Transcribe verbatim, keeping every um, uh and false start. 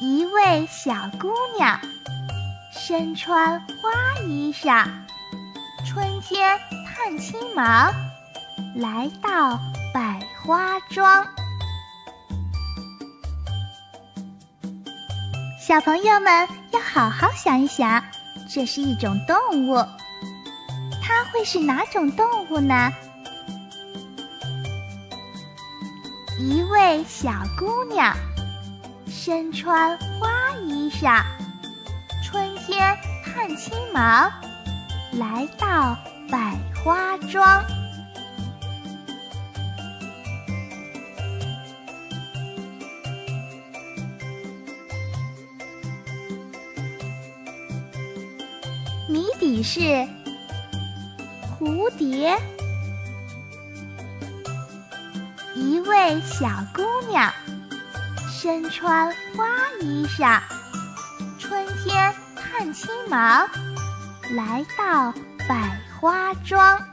一位小姑娘，身穿花衣裳，春天探青毛，来到百花庄。小朋友们要好好想一想，这是一种动物，它会是哪种动物呢？一位小姑娘，身穿花衣裳，春天探青毛，来到百花庄。谜底是蝴蝶。一位小姑娘，身穿花衣裳，春天探青毛，来到百花庄。